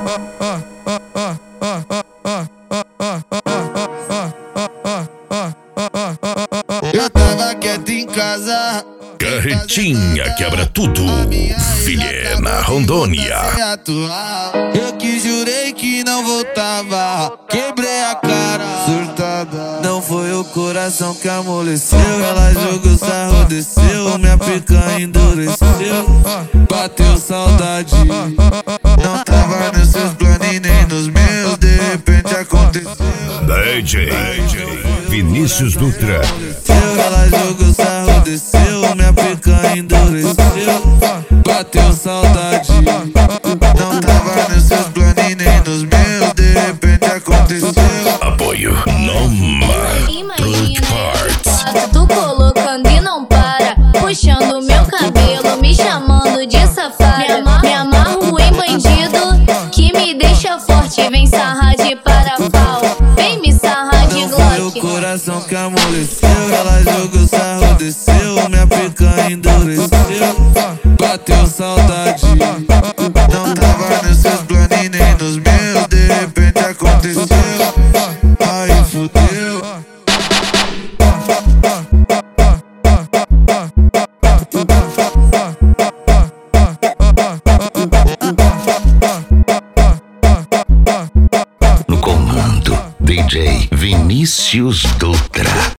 Eu tava quieto em casa. Carretinha quebra tudo. Vilhena, Rondônia. Eu que jurei que não voltava. Quebrei a cara, surtada. Não foi o coração que amoleceu. Ela jogou sarro, desceu. Minha pica endureceu. Bateu saudade. Não tava nos seus planos e nem nos meus. De repente aconteceu. DJ Vinícius Dutra. Ela jogou sarro, desceu. Minha pica endureceu. Bateu saudade. Não tava nos seus planos e nem nos meus. De repente aconteceu. Apoio Noma Truth Parts. Tu colocando e não para, puxando meu cabelo, me chamando de safada. Me amarro em bandido, que me deixa forte. Vem sarrar de parafal, vem me sarrar de Não foi o Glock. coração que amoleceu. Ela jogou sarro, desceu. Minha pica endureceu. Bateu saudade. Não tava nos seus planos e nem nos meus. De repente aconteceu. Aí fudeu. No comando, DJ Vinícius Dutra.